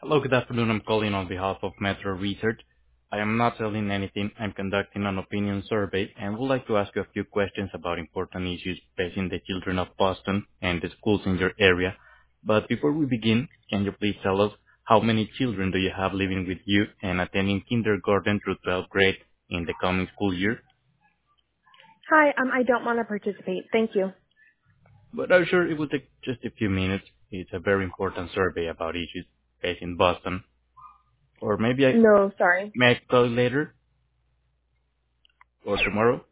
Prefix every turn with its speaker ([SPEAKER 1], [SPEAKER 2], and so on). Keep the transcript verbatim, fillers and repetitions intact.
[SPEAKER 1] Hello, good afternoon. I'm calling on behalf of Metro Research. I am not selling anything. I'm conducting an opinion survey and would like to ask you a few questions about important issues facing the children of Boston and the schools in your area. But before we begin, can you please tell us how many children do you have living with you and attending kindergarten through twelfth grade in the coming school year?
[SPEAKER 2] Hi, um, I don't want to participate. Thank you.
[SPEAKER 1] But I'm sure it will take just a few minutes. It's a very important survey about issues facing Boston. Or maybe I
[SPEAKER 2] No, sorry.
[SPEAKER 1] may I call you later or tomorrow?